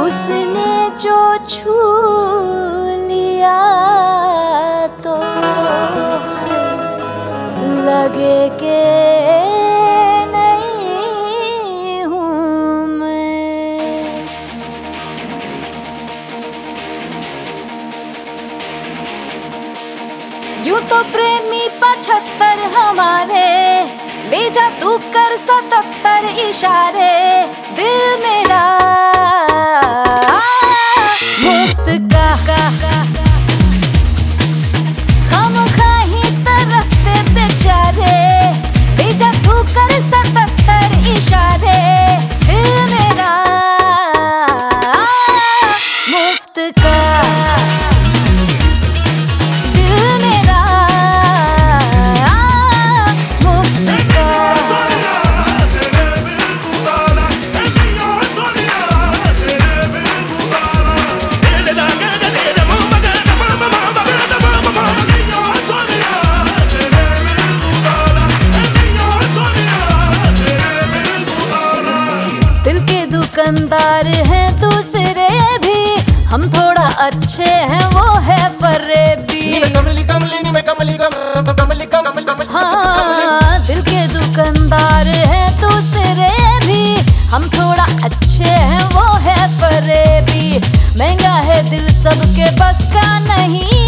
उसने जो छू लिया तो लगे के नहीं हूँ मैं। यूं तो प्रेमी 75 हमारे, ले जा तू कर 77 इशारे। दिल मेरा मुफ्त का खामखा ही तरसते बेचारे। ले जा तू कर 77 इशारे। दिल मेरा मुफ्त का, दुकानदार हैं दूसरे भी, हम थोड़ा अच्छे हैं वो है फरेबी। हाँ, दिल के दुकानदार हैं दूसरे भी, हम थोड़ा अच्छे हैं वो है फरेबी। महंगा है दिल सबके बस का नहीं